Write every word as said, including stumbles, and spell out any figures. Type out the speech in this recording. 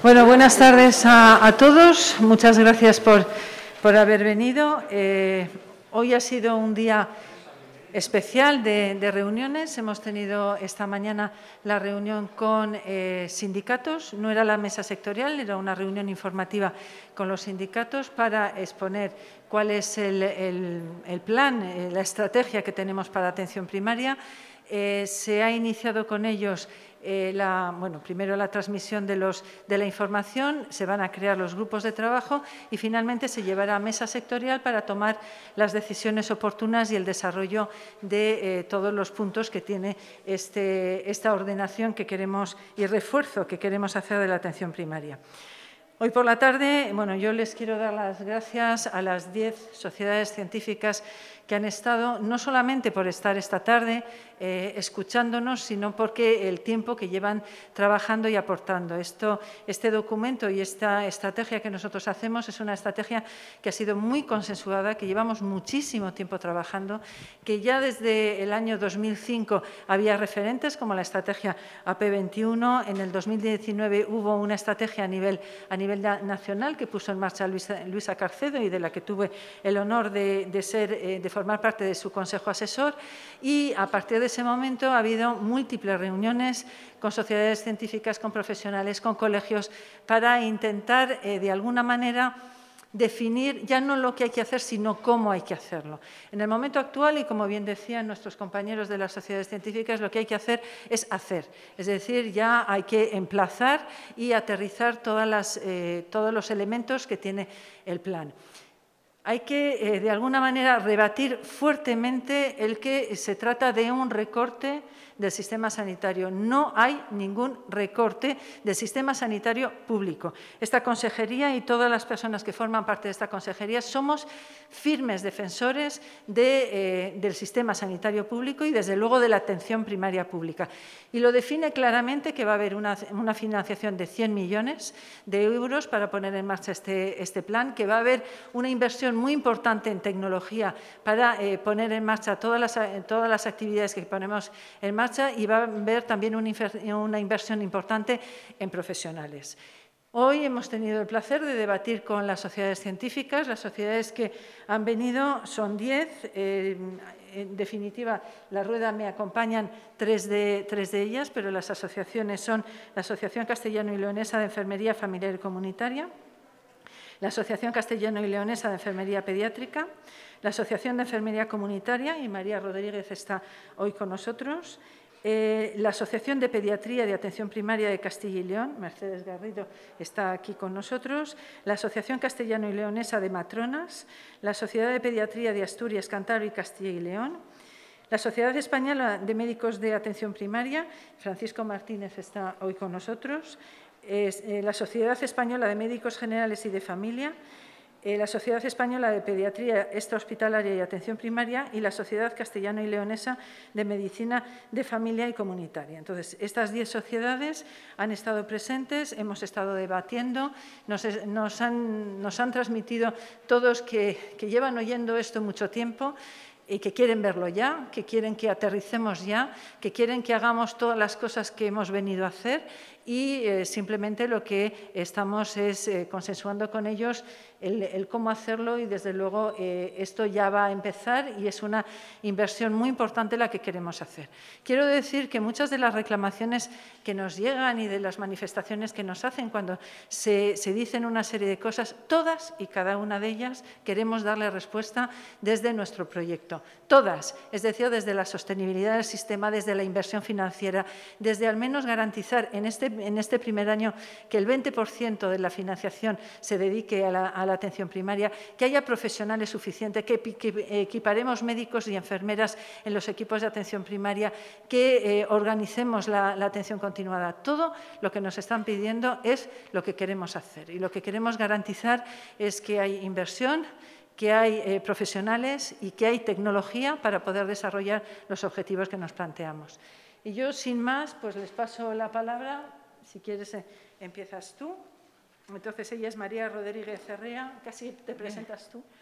Bueno, buenas tardes a, a todos. Muchas gracias por, por haber venido. Eh, hoy ha sido un día especial de, de reuniones. Hemos tenido esta mañana la reunión con eh, sindicatos. No era la mesa sectorial, era una reunión informativa con los sindicatos para exponer cuál es el, el, el plan, eh, la estrategia que tenemos para atención primaria. Eh, se ha iniciado con ellos eh, la, bueno, primero la transmisión de, los, de la información, se van a crear los grupos de trabajo y finalmente se llevará a mesa sectorial para tomar las decisiones oportunas y el desarrollo de eh, todos los puntos que tiene este, esta ordenación que queremos y refuerzo que queremos hacer de la atención primaria. Hoy por la tarde, bueno, yo les quiero dar las gracias a las diez sociedades científicas que han estado, no solamente por estar esta tarde eh, escuchándonos, sino porque el tiempo que llevan trabajando y aportando. Esto, este documento y esta estrategia que nosotros hacemos es una estrategia que ha sido muy consensuada, que llevamos muchísimo tiempo trabajando, que ya desde el año dos mil cinco había referentes como la estrategia A P veintiuno, en el dos mil diecinueve hubo una estrategia a nivel, a nivel nacional que puso en marcha Luisa, Luisa Carcedo y de la que tuve el honor de, de ser, eh, de formar parte de su consejo asesor, y a partir de ese momento ha habido múltiples reuniones con sociedades científicas, con profesionales, con colegios, para intentar eh, de alguna manera definir ya no lo que hay que hacer, sino cómo hay que hacerlo. En el momento actual, y como bien decían nuestros compañeros de las sociedades científicas, lo que hay que hacer es hacer. Es decir, ya hay que emplazar y aterrizar todas las, eh, todos los elementos que tiene el plan. Hay que, eh, de alguna manera, rebatir fuertemente el que se trata de un recorte del sistema sanitario. No hay ningún recorte del sistema sanitario público. Esta consejería y todas las personas que forman parte de esta consejería somos firmes defensores de, eh, del sistema sanitario público y, desde luego, de la atención primaria pública. Y lo define claramente que va a haber una, una financiación de cien millones de euros para poner en marcha este, este plan, que va a haber una inversión muy importante en tecnología para eh, poner en marcha todas las, todas las actividades que ponemos en marcha, y va a haber también una inversión importante en profesionales. Hoy hemos tenido el placer de debatir con las sociedades científicas. Las sociedades que han venido son diez. Eh, en definitiva, la rueda me acompañan tres de, tres de ellas, pero las asociaciones son la Asociación Castellano y Leonesa de Enfermería Familiar y Comunitaria, la Asociación Castellano y Leonesa de Enfermería Pediátrica, la Asociación de Enfermería Comunitaria, y María Rodríguez está hoy con nosotros, Eh, la Asociación de Pediatría de Atención Primaria de Castilla y León, Mercedes Garrido está aquí con nosotros, la Asociación Castellano y Leonesa de Matronas, la Sociedad de Pediatría de Asturias, Cantabria y Castilla y León, la Sociedad Española de Médicos de Atención Primaria, Francisco Martínez está hoy con nosotros, es, eh, la Sociedad Española de Médicos Generales y de Familia, Eh, la Sociedad Española de Pediatría Extrahospitalaria y Atención Primaria y la Sociedad Castellano y Leonesa de Medicina de Familia y Comunitaria. Entonces, estas diez sociedades han estado presentes, hemos estado debatiendo, nos, nos, han, nos han transmitido todos que, que llevan oyendo esto mucho tiempo y que quieren verlo ya, que quieren que aterricemos ya, que quieren que hagamos todas las cosas que hemos venido a hacer, y eh, simplemente lo que estamos es eh, consensuando con ellos el, el cómo hacerlo, y desde luego eh, esto ya va a empezar y es una inversión muy importante la que queremos hacer. Quiero decir que muchas de las reclamaciones que nos llegan y de las manifestaciones que nos hacen cuando se, se dicen una serie de cosas, todas y cada una de ellas queremos darle respuesta desde nuestro proyecto. Todas, es decir, desde la sostenibilidad del sistema, desde la inversión financiera, desde al menos garantizar en este, en este primer año que el veinte por ciento de la financiación se dedique a la, a la atención primaria, que haya profesionales suficientes, que, que equiparemos médicos y enfermeras en los equipos de atención primaria, que eh, organicemos la, la atención continuada. Todo lo que nos están pidiendo es lo que queremos hacer, y lo que queremos garantizar es que hay inversión, que hay eh, profesionales y que hay tecnología para poder desarrollar los objetivos que nos planteamos. Y yo, sin más, pues les paso la palabra. Si quieres, eh, empiezas tú. Entonces, ella es María Rodríguez Cerrea. Casi te presentas tú.